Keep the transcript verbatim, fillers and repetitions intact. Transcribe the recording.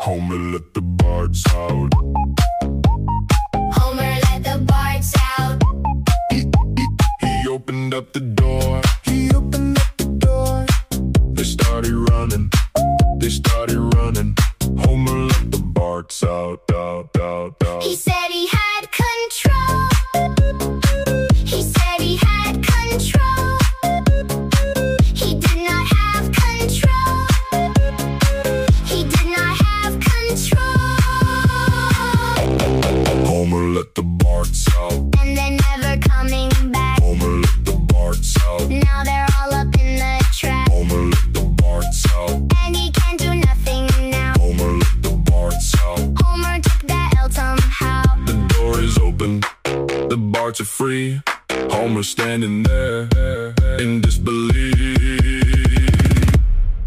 Homer let the bards out. Homer let the bards out. He opened up the door. He opened up the door. They started running. They started running. Homer let the bards out, out, out, out. He said he had control. He said he had control. He did not have control. He did not have control. Homer let the bards out. And they're never coming back. Homer let the bards out. Now they're all up in the trap. Homer let the bards out. And he can't do nothing now. Homer let the bards out. Homer took that L somehow. The door is open. The bards are free. Homer standing there.